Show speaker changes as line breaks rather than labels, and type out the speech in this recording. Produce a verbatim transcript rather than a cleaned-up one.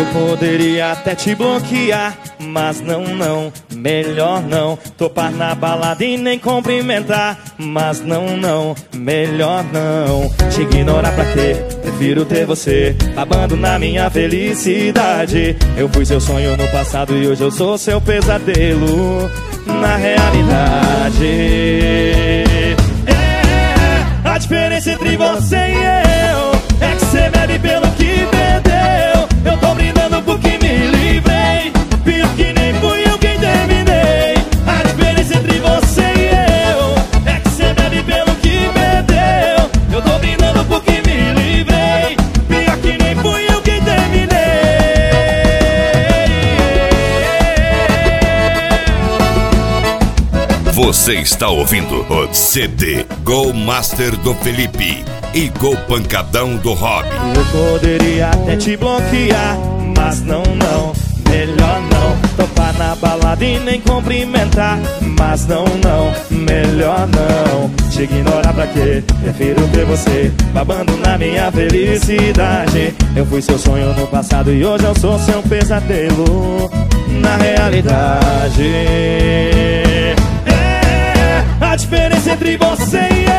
poderia até te bloquear, mas não, não, melhor não. Topar na balada e nem cumprimentar, mas não, não, melhor não. Te ignorar pra quê? Prefiro ter você babando na minha felicidade. Eu fui seu sonho no passado e hoje eu sou seu pesadelo na realidade. É, a diferença entre você e eu é que você bebe pelo que perdeu. Eu tô brindando porque me livrei, pior que nem fui eu quem terminei. A diferença entre você e eu é que você bebe pelo que perdeu. Eu tô brindando porque me livrei, pior que nem fui eu quem terminei.
Você está ouvindo o C D Gol Master do Felipe e Gol Pancadão do Rob.
Eu poderia até te bloquear, mas não, não, melhor não. Topar na balada e nem cumprimentar, mas não, não, melhor não. Te ignorar pra quê? Prefiro ter você babando na minha felicidade. Eu fui seu sonho no passado e hoje eu sou seu pesadelo na realidade. É, a diferença entre você e eu